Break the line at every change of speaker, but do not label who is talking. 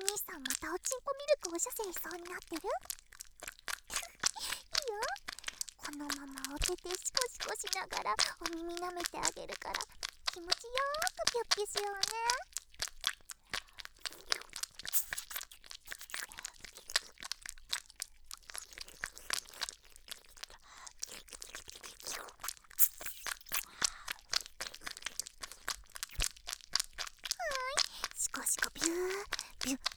兄さんまたおちんこミルクを射精しそうになってる？いいよ、このままお手手シコシコしながらお耳舐めてあげるから気持ちよーくピュッピュしようね。シコシコビュービュッ